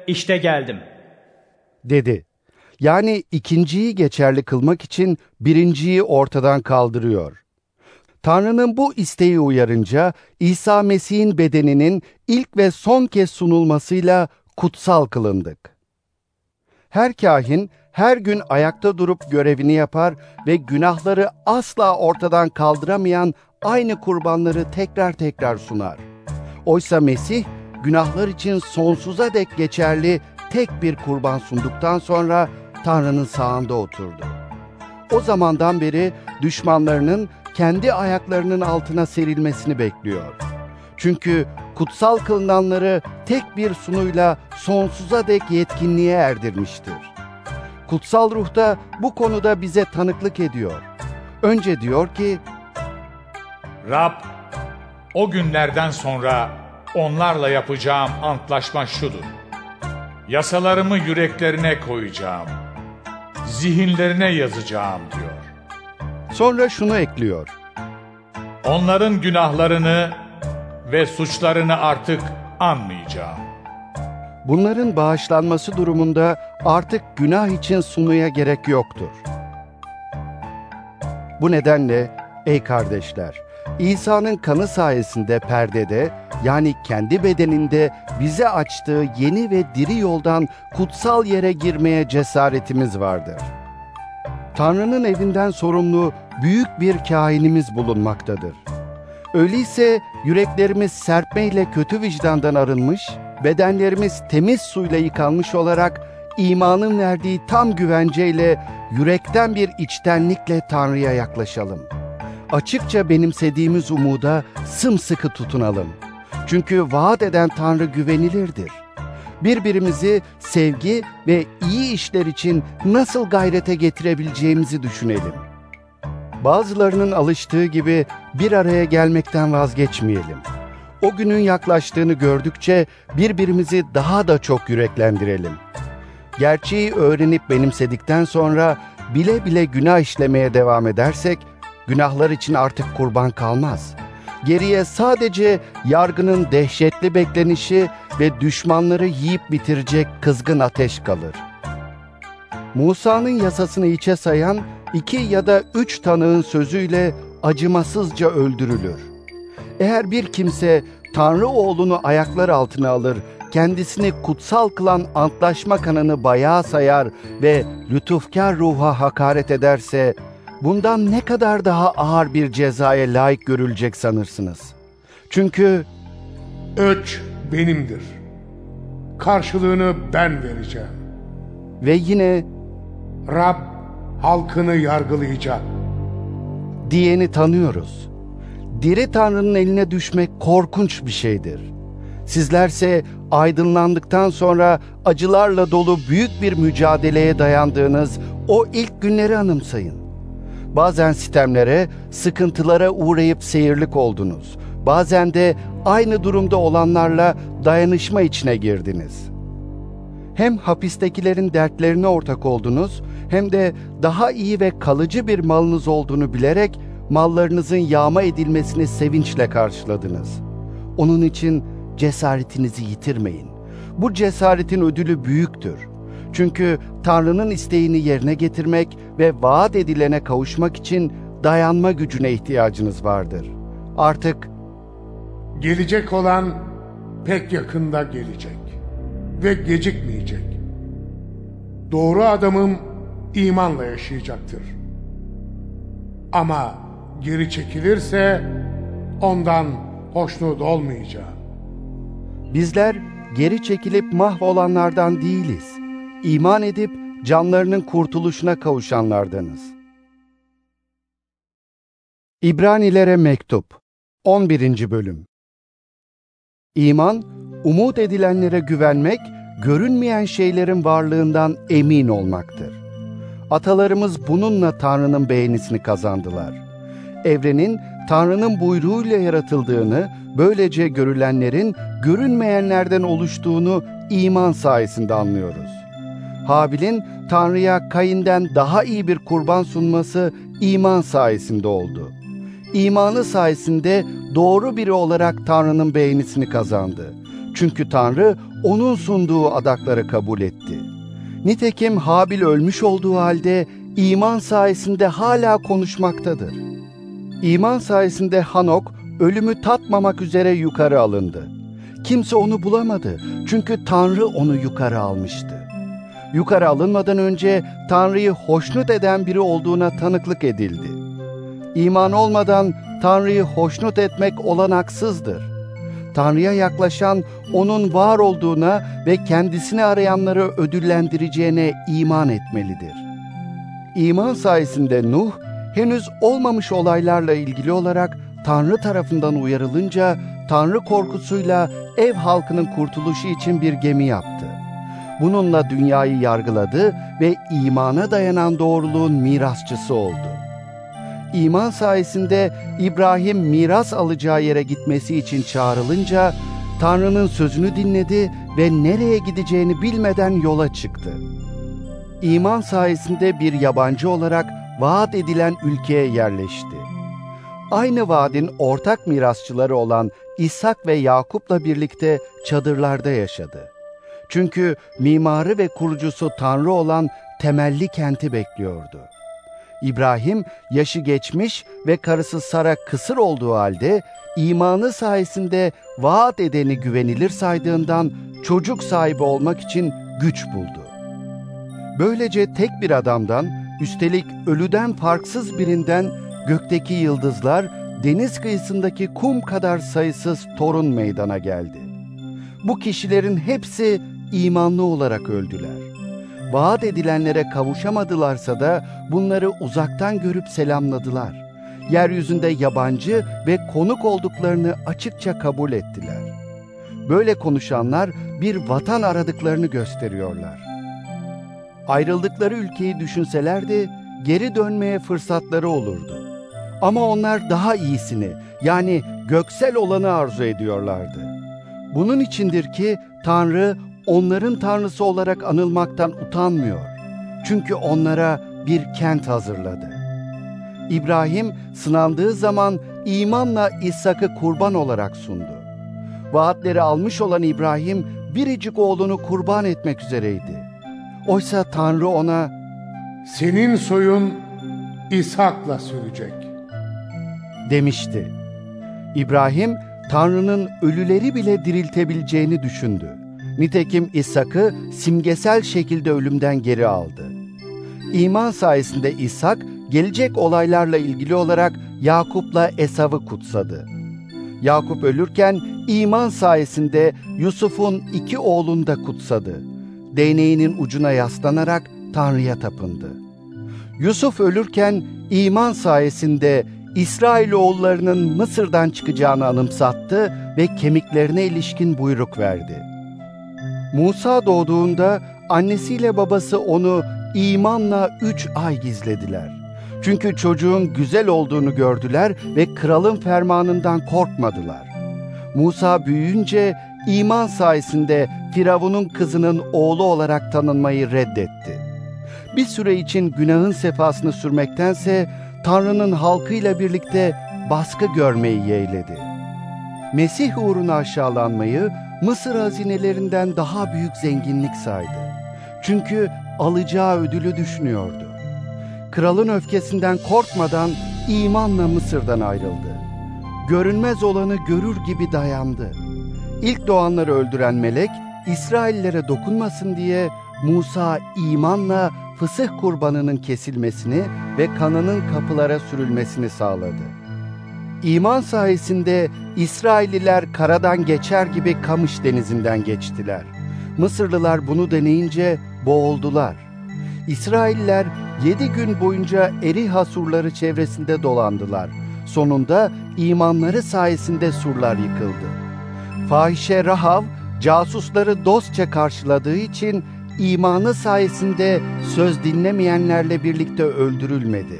işte geldim. Dedi. Yani ikinciyi geçerli kılmak için birinciyi ortadan kaldırıyor. Tanrı'nın bu isteği uyarınca İsa Mesih'in bedeninin ilk ve son kez sunulmasıyla kutsal kılındık. Her kâhin her gün ayakta durup görevini yapar ve günahları asla ortadan kaldıramayan aynı kurbanları tekrar tekrar sunar. Oysa Mesih günahlar için sonsuza dek geçerli tek bir kurban sunduktan sonra Tanrı'nın sağında oturdu. O zamandan beri düşmanlarının kendi ayaklarının altına serilmesini bekliyor. Çünkü kutsal kılınanları tek bir sunuyla sonsuza dek yetkinliğe erdirmiştir. Kutsal Ruh da bu konuda bize tanıklık ediyor. Önce diyor ki, Rab, o günlerden sonra onlarla yapacağım antlaşma şudur. Yasalarımı yüreklerine koyacağım, zihinlerine yazacağım diyor. Sonra şunu ekliyor. Onların günahlarını ve suçlarını artık anmayacağım. Bunların bağışlanması durumunda artık günah için sunuya gerek yoktur. Bu nedenle ey kardeşler, İsa'nın kanı sayesinde perdede, yani kendi bedeninde bize açtığı yeni ve diri yoldan kutsal yere girmeye cesaretimiz vardır. Tanrı'nın evinden sorumlu büyük bir kâhinimiz bulunmaktadır. Öyleyse yüreklerimiz serpmeyle kötü vicdandan arınmış, bedenlerimiz temiz suyla yıkanmış olarak imanın verdiği tam güvenceyle yürekten bir içtenlikle Tanrı'ya yaklaşalım. Açıkça benimsediğimiz umuda sımsıkı tutunalım. Çünkü vaat eden Tanrı güvenilirdir. Birbirimizi sevgi ve iyi işler için nasıl gayrete getirebileceğimizi düşünelim. Bazılarının alıştığı gibi bir araya gelmekten vazgeçmeyelim. O günün yaklaştığını gördükçe birbirimizi daha da çok yüreklendirelim. Gerçeği öğrenip benimsedikten sonra bile bile günah işlemeye devam edersek, günahlar için artık kurban kalmaz. Geriye sadece yargının dehşetli beklenişi ve düşmanları yiyip bitirecek kızgın ateş kalır. Musa'nın yasasını hiçe sayan iki ya da üç tanığın sözüyle acımasızca öldürülür. Eğer bir kimse Tanrı oğlunu ayaklar altına alır, kendisini kutsal kılan antlaşma kanını bayağı sayar ve lütufkar ruha hakaret ederse, bundan ne kadar daha ağır bir cezaya layık görülecek sanırsınız? Çünkü Öç benimdir. Karşılığını ben vereceğim. ve yine Rab halkını yargılayacak. diyeni tanıyoruz. Diri Tanrı'nın eline düşmek korkunç bir şeydir. Sizlerse aydınlandıktan sonra acılarla dolu büyük bir mücadeleye dayandığınız o ilk günleri anımsayın. Bazen sitemlere, sıkıntılara uğrayıp seyirlik oldunuz. Bazen de aynı durumda olanlarla dayanışma içine girdiniz. Hem hapistekilerin dertlerine ortak oldunuz, hem de daha iyi ve kalıcı bir malınız olduğunu bilerek mallarınızın yağma edilmesini sevinçle karşıladınız. Onun için cesaretinizi yitirmeyin. Bu cesaretin ödülü büyüktür. Çünkü Tanrı'nın isteğini yerine getirmek ve vaat edilene kavuşmak için dayanma gücüne ihtiyacınız vardır. Artık Gelecek olan pek yakında gelecek ve gecikmeyecek. Doğru adamım imanla yaşayacaktır. Ama geri çekilirse ondan hoşnut olmayacağım. bizler geri çekilip mahvolanlardan değiliz. İman edip canlarının kurtuluşuna kavuşanlardanız. İbranilere Mektup on birinci Bölüm. İman, umut edilenlere güvenmek, görünmeyen şeylerin varlığından emin olmaktır. Atalarımız bununla Tanrı'nın beğenisini kazandılar. Evrenin Tanrı'nın buyruğuyla yaratıldığını, böylece görülenlerin görünmeyenlerden oluştuğunu iman sayesinde anlıyoruz. Habil'in Tanrı'ya Kayin'den daha iyi bir kurban sunması iman sayesinde oldu. İmanı sayesinde doğru biri olarak Tanrı'nın beğenisini kazandı. Çünkü Tanrı onun sunduğu adakları kabul etti. Nitekim Habil ölmüş olduğu halde iman sayesinde hala konuşmaktadır. İman sayesinde Hanok ölümü tatmamak üzere yukarı alındı. Kimse onu bulamadı çünkü Tanrı onu yukarı almıştı. Yukarı alınmadan önce Tanrı'yı hoşnut eden biri olduğuna tanıklık edildi. İman olmadan Tanrı'yı hoşnut etmek olanaksızdır. Tanrı'ya yaklaşan onun var olduğuna ve kendisini arayanları ödüllendireceğine iman etmelidir. İman sayesinde Nuh, henüz olmamış olaylarla ilgili olarak Tanrı tarafından uyarılınca Tanrı korkusuyla ev halkının kurtuluşu için bir gemi yaptı. Bununla dünyayı yargıladı ve imana dayanan doğruluğun mirasçısı oldu. İman sayesinde İbrahim miras alacağı yere gitmesi için çağrılınca Tanrı'nın sözünü dinledi ve nereye gideceğini bilmeden yola çıktı. İman sayesinde bir yabancı olarak vaat edilen ülkeye yerleşti. Aynı vaadin ortak mirasçıları olan İshak ve Yakup'la birlikte çadırlarda yaşadı. Çünkü mimarı ve kurucusu Tanrı olan temelli kenti bekliyordu. İbrahim yaşı geçmiş ve karısı Sara kısır olduğu halde imanı sayesinde vaat edeni güvenilir saydığından çocuk sahibi olmak için güç buldu. Böylece tek bir adamdan, üstelik ölüden farksız birinden gökteki yıldızlar, deniz kıyısındaki kum kadar sayısız torun meydana geldi. Bu kişilerin hepsi imanlı olarak öldüler. Vaat edilenlere kavuşamadılarsa da bunları uzaktan görüp selamladılar. Yeryüzünde yabancı ve konuk olduklarını açıkça kabul ettiler. Böyle konuşanlar bir vatan aradıklarını gösteriyorlar. Ayrıldıkları ülkeyi düşünselerdi geri dönmeye fırsatları olurdu. Ama onlar daha iyisini, yani göksel olanı arzu ediyorlardı. Bunun içindir ki Tanrı onların Tanrısı olarak anılmaktan utanmıyor. Çünkü onlara bir kent hazırladı. İbrahim sınandığı zaman imanla İshak'ı kurban olarak sundu. Vaatleri almış olan İbrahim biricik oğlunu kurban etmek üzereydi. Oysa Tanrı ona, "Senin soyun İshak'la sürecek" demişti. İbrahim, Tanrı'nın ölüleri bile diriltebileceğini düşündü. Nitekim İshak'ı simgesel şekilde ölümden geri aldı. İman sayesinde İshak, gelecek olaylarla ilgili olarak Yakup'la Esav'ı kutsadı. Yakup ölürken iman sayesinde Yusuf'un iki oğlunu da kutsadı. Değneğinin ucuna yaslanarak Tanrı'ya tapındı. Yusuf ölürken iman sayesinde İsrailoğullarının Mısır'dan çıkacağını anımsattı ve kemiklerine ilişkin buyruk verdi. Musa doğduğunda annesiyle babası onu imanla üç ay gizlediler. Çünkü çocuğun güzel olduğunu gördüler ve kralın fermanından korkmadılar. Musa büyüyünce iman sayesinde Firavun'un kızının oğlu olarak tanınmayı reddetti. Bir süre için günahın sefasını sürmektense Tanrı'nın halkıyla birlikte baskı görmeyi yeğledi. Mesih uğruna aşağılanmayı Mısır hazinelerinden daha büyük zenginlik saydı. Çünkü alacağı ödülü düşünüyordu. Kralın öfkesinden korkmadan imanla Mısır'dan ayrıldı. Görünmez olanı görür gibi dayandı. İlk doğanları öldüren melek, İsraillere dokunmasın diye Musa imanla fısıh kurbanının kesilmesini ve kanının kapılara sürülmesini sağladı. İman sayesinde İsrailliler karadan geçer gibi Kamış denizinden geçtiler. Mısırlılar bunu deneyince boğuldular. İsrailliler yedi gün boyunca Eriha surları çevresinde dolandılar. Sonunda imanları sayesinde surlar yıkıldı. Fahişe Rahav, casusları dostça karşıladığı için imanı sayesinde söz dinlemeyenlerle birlikte öldürülmedi.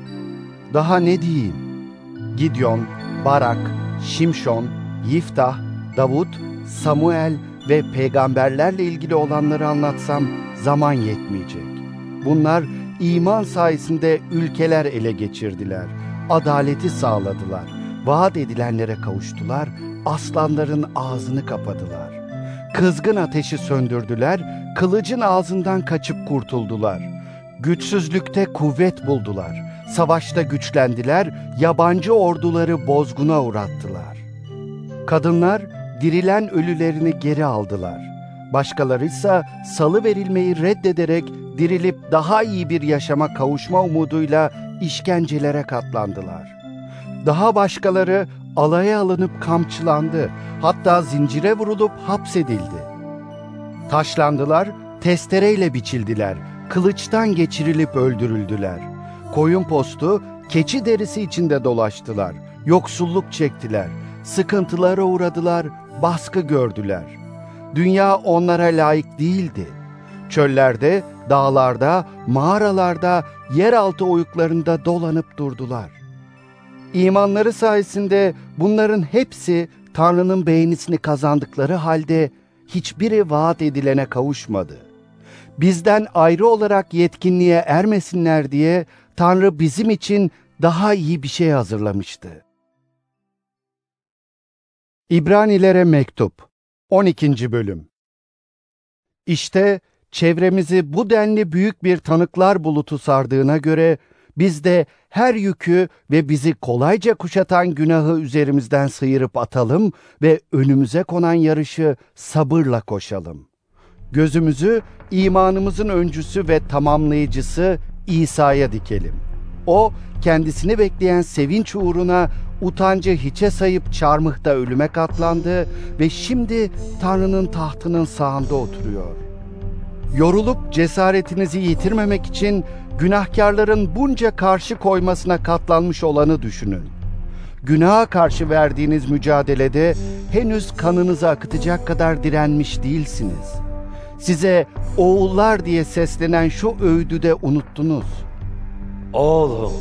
Daha ne diyeyim? Gidyon, Barak, Şimşon, Yiftah, Davut, Samuel ve peygamberlerle ilgili olanları anlatsam zaman yetmeyecek. Bunlar iman sayesinde ülkeler ele geçirdiler, adaleti sağladılar, vaat edilenlere kavuştular, aslanların ağzını kapadılar. Kızgın ateşi söndürdüler, kılıcın ağzından kaçıp kurtuldular. Güçsüzlükte kuvvet buldular. Savaşta güçlendiler, yabancı orduları bozguna uğrattılar. Kadınlar dirilen ölülerini geri aldılar. Başkaları ise salı verilmeyi reddederek dirilip daha iyi bir yaşama kavuşma umuduyla işkencelere katlandılar. Daha başkaları alaya alınıp kamçılandı, hatta zincire vurulup hapsedildi. Taşlandılar, testereyle biçildiler, kılıçtan geçirilip öldürüldüler. Koyun postu, keçi derisi içinde dolaştılar, yoksulluk çektiler, sıkıntılara uğradılar, baskı gördüler. Dünya onlara layık değildi. Çöllerde, dağlarda, mağaralarda, yeraltı oyuklarında dolanıp durdular. İmanları sayesinde bunların hepsi Tanrı'nın beğenisini kazandıkları halde hiçbiri vaat edilene kavuşmadı. Bizden ayrı olarak yetkinliğe ermesinler diye Tanrı bizim için daha iyi bir şey hazırlamıştı. İbranilere Mektup on ikinci Bölüm. İşte çevremizi bu denli büyük bir tanıklar bulutu sardığına göre biz de her yükü ve bizi kolayca kuşatan günahı üzerimizden sıyırıp atalım ve önümüze konan yarışı sabırla koşalım. Gözümüzü imanımızın öncüsü ve tamamlayıcısı İsa'ya dikelim. O, kendisini bekleyen sevinç uğruna utancı hiçe sayıp çarmıhta ölüme katlandı ve şimdi Tanrı'nın tahtının sağında oturuyor. Yorulup cesaretinizi yitirmemek için günahkarların bunca karşı koymasına katlanmış olanı düşünün. Günaha karşı verdiğiniz mücadelede henüz kanınızı akıtacak kadar direnmiş değilsiniz. Size oğullar diye seslenen şu öğüdü de unuttunuz. Oğlum,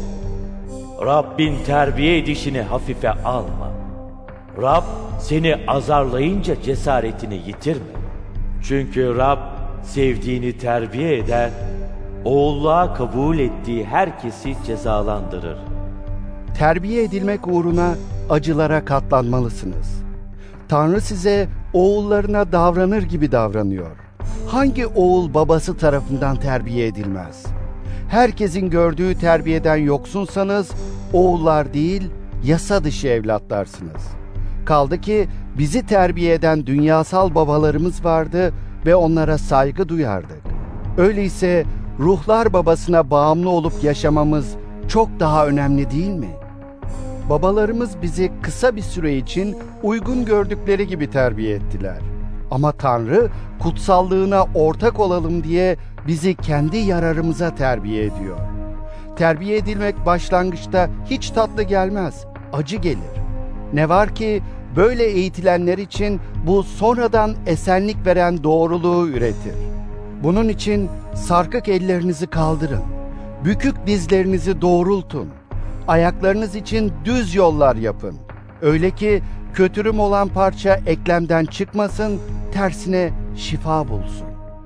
Rabbin terbiye edişini hafife alma. Rab seni azarlayınca cesaretini yitirme. Çünkü Rab sevdiğini terbiye eder, oğulluğa kabul ettiği herkesi cezalandırır. Terbiye edilmek uğruna acılara katlanmalısınız. Tanrı size oğullarına davranır gibi davranıyor. Hangi oğul babası tarafından terbiye edilmez? Herkesin gördüğü terbiyeden yoksunsanız oğullar değil, yasa dışı evlatlarsınız. Kaldı ki bizi terbiye eden dünyasal babalarımız vardı ve onlara saygı duyardık. Öyleyse ruhlar babasına bağımlı olup yaşamamız çok daha önemli değil mi? Babalarımız bizi kısa bir süre için uygun gördükleri gibi terbiye ettiler. Ama Tanrı kutsallığına ortak olalım diye bizi kendi yararımıza terbiye ediyor. Terbiye edilmek başlangıçta hiç tatlı gelmez, acı gelir. Ne var ki böyle eğitilenler için bu sonradan esenlik veren doğruluğu üretir. Bunun için sarkık ellerinizi kaldırın, bükük dizlerinizi doğrultun, ayaklarınız için düz yollar yapın. Öyle ki kötürüm olan parça eklemden çıkmasın, tersine şifa bulsun.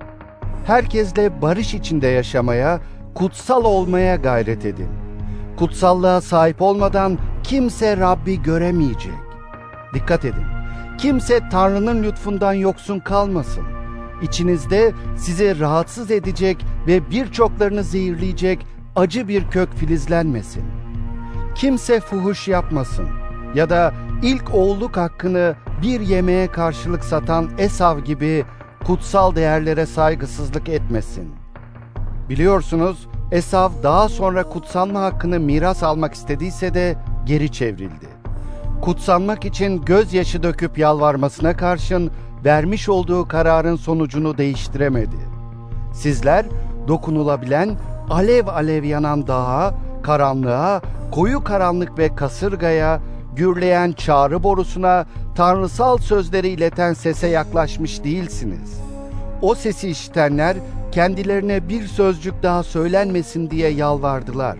Herkesle barış içinde yaşamaya, kutsal olmaya gayret edin. Kutsallığa sahip olmadan kimse Rabbi göremeyecek. Dikkat edin, kimse Tanrı'nın lütfundan yoksun kalmasın. İçinizde sizi rahatsız edecek ve birçoklarını zehirleyecek acı bir kök filizlenmesin. Kimse fuhuş yapmasın ya da ilk oğulluk hakkını bir yemeğe karşılık satan Esav gibi kutsal değerlere saygısızlık etmesin. Biliyorsunuz, Esav daha sonra kutsanma hakkını miras almak istediyse de geri çevrildi. Kutsanmak için gözyaşı döküp yalvarmasına karşın vermiş olduğu kararın sonucunu değiştiremedi. Sizler dokunulabilen, alev alev yanan dağa, karanlığa, koyu karanlık ve kasırgaya, gürleyen çağrı borusuna, tanrısal sözleri ileten sese yaklaşmış değilsiniz. O sesi işitenler kendilerine bir sözcük daha söylenmesin diye yalvardılar.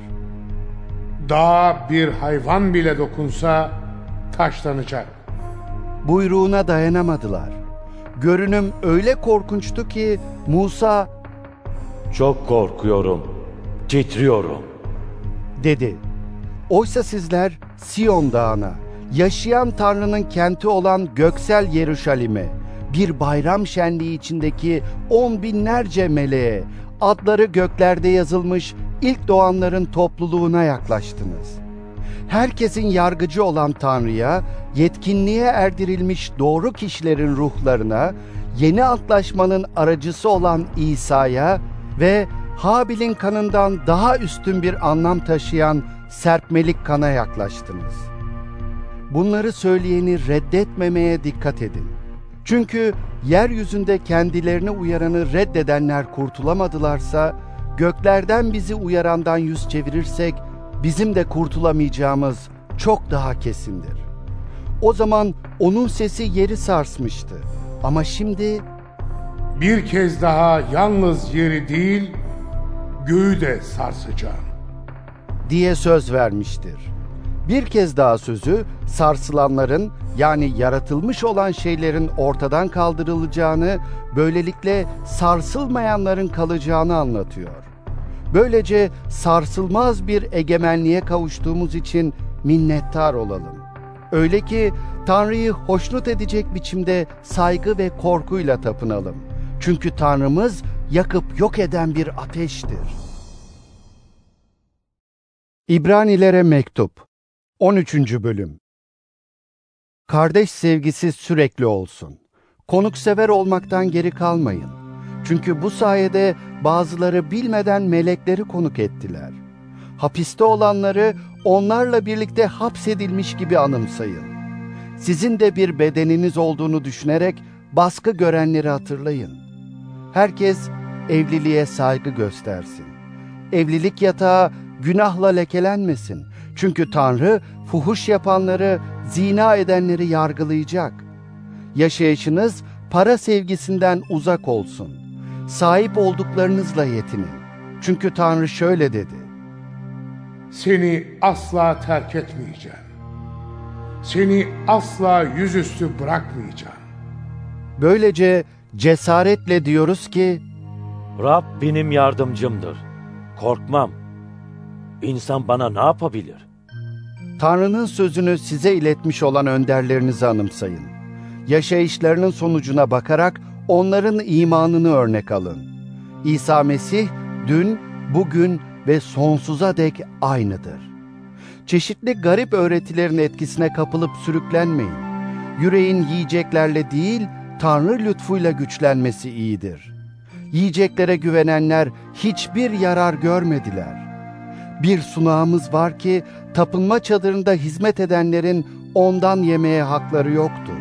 Dağa bir hayvan bile dokunsa taşlanacak. Buyruğuna dayanamadılar. Görünüm öyle korkunçtu ki Musa, "Çok korkuyorum, titriyorum," dedi. Oysa sizler Siyon Dağı'na, yaşayan Tanrı'nın kenti olan göksel Yeruşalim'e, bir bayram şenliği içindeki on binlerce meleğe, adları göklerde yazılmış ilk doğanların topluluğuna yaklaştınız. Herkesin yargıcı olan Tanrı'ya, yetkinliğe erdirilmiş doğru kişilerin ruhlarına, yeni antlaşmanın aracısı olan İsa'ya ve Habil'in kanından daha üstün bir anlam taşıyan serpmelik kana yaklaştınız. Bunları söyleyeni reddetmemeye dikkat edin. Çünkü yeryüzünde kendilerini uyaranı reddedenler kurtulamadılarsa, göklerden bizi uyarandan yüz çevirirsek, bizim de kurtulamayacağımız çok daha kesindir. O zaman onun sesi yeri sarsmıştı. Ama şimdi bir kez daha yalnız yeri değil, göğü de sarsacağım diye söz vermiştir. Bir kez daha sözü sarsılanların, yani yaratılmış olan şeylerin ortadan kaldırılacağını, böylelikle sarsılmayanların kalacağını anlatıyor. Böylece sarsılmaz bir egemenliğe kavuştuğumuz için minnettar olalım. Öyle ki Tanrı'yı hoşnut edecek biçimde saygı ve korkuyla tapınalım. Çünkü Tanrımız yakıp yok eden bir ateştir. İbranilere Mektup on üçüncü Bölüm. Kardeş sevgisi sürekli olsun. Konuksever olmaktan geri kalmayın. Çünkü bu sayede bazıları bilmeden melekleri konuk ettiler. Hapiste olanları onlarla birlikte hapsedilmiş gibi anımsayın. Sizin de bir bedeniniz olduğunu düşünerek baskı görenleri hatırlayın. Herkes evliliğe saygı göstersin. Evlilik yatağı günahla lekelenmesin. Çünkü Tanrı fuhuş yapanları, zina edenleri yargılayacak. Yaşayışınız para sevgisinden uzak olsun. Sahip olduklarınızla yetinin. Çünkü Tanrı şöyle dedi: Seni asla terk etmeyeceğim. Seni asla yüzüstü bırakmayacağım. Böylece cesaretle diyoruz ki, Rab benim yardımcımdır. Korkmam. İnsan bana ne yapabilir? Tanrı'nın sözünü size iletmiş olan önderlerinizi anımsayın. Yaşayışlarının sonucuna bakarak onların imanını örnek alın. İsa Mesih dün, bugün ve sonsuza dek aynıdır. Çeşitli garip öğretilerin etkisine kapılıp sürüklenmeyin. Yüreğin yiyeceklerle değil, Tanrı lütfuyla güçlenmesi iyidir. Yiyeceklere güvenenler hiçbir yarar görmediler. Bir sunağımız var ki, tapınma çadırında hizmet edenlerin ondan yemeye hakları yoktur.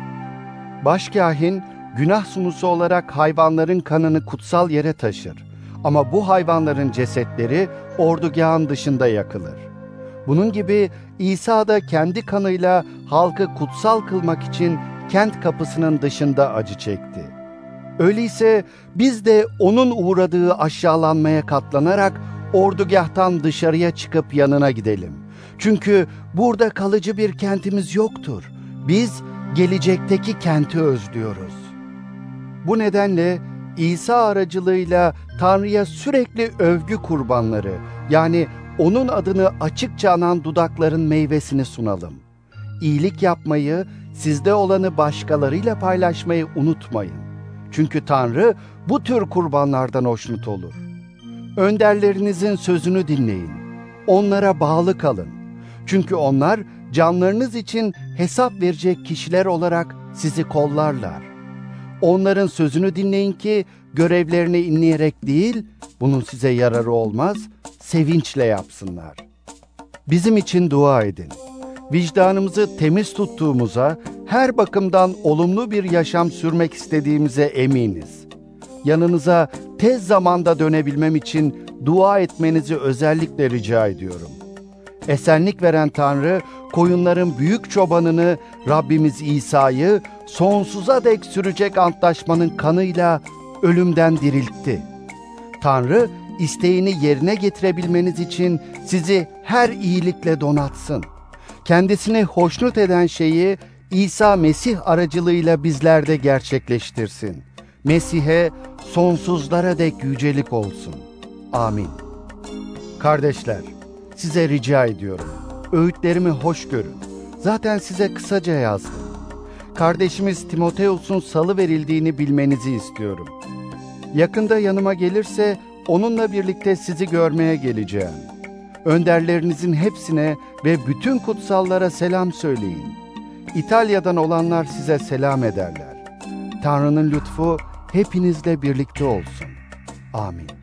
Başkâhin, günah sunusu olarak hayvanların kanını kutsal yere taşır. Ama bu hayvanların cesetleri ordugahın dışında yakılır. Bunun gibi İsa da kendi kanıyla halkı kutsal kılmak için kent kapısının dışında acı çekti. Öyleyse biz de onun uğradığı aşağılanmaya katlanarak ordugahtan dışarıya çıkıp yanına gidelim. Çünkü burada kalıcı bir kentimiz yoktur. Biz gelecekteki kenti özlüyoruz. Bu nedenle İsa aracılığıyla Tanrı'ya sürekli övgü kurbanları, yani onun adını açıkça anan dudakların meyvesini sunalım. İyilik yapmayı, sizde olanı başkalarıyla paylaşmayı unutmayın. Çünkü Tanrı bu tür kurbanlardan hoşnut olur. Önderlerinizin sözünü dinleyin. Onlara bağlı kalın. Çünkü onlar canlarınız için hesap verecek kişiler olarak sizi kollarlar. Onların sözünü dinleyin ki görevlerini inleyerek değil, bunun size yararı olmaz, sevinçle yapsınlar. Bizim için dua edin. Vicdanımızı temiz tuttuğumuza, her bakımdan olumlu bir yaşam sürmek istediğimize eminiz. Yanınıza tez zamanda dönebilmem için dua etmenizi özellikle rica ediyorum. Esenlik veren Tanrı, koyunların büyük çobanını, Rabbimiz İsa'yı sonsuza dek sürecek antlaşmanın kanıyla ölümden diriltti. Tanrı, isteğini yerine getirebilmeniz için sizi her iyilikle donatsın. Kendisini hoşnut eden şeyi İsa Mesih aracılığıyla bizlerde gerçekleştirsin. Mesih'e sonsuzlara dek yücelik olsun. Amin. Kardeşler, size rica ediyorum, öğütlerimi hoş görün. Zaten size kısaca yazdım. kardeşimiz Timoteus'un salı verildiğini bilmenizi istiyorum. Yakında yanıma gelirse onunla birlikte sizi görmeye geleceğim. Önderlerinizin hepsine ve bütün kutsallara selam söyleyin. İtalya'dan olanlar size selam ederler. Tanrı'nın lütfu hepinizle birlikte olsun. Amin.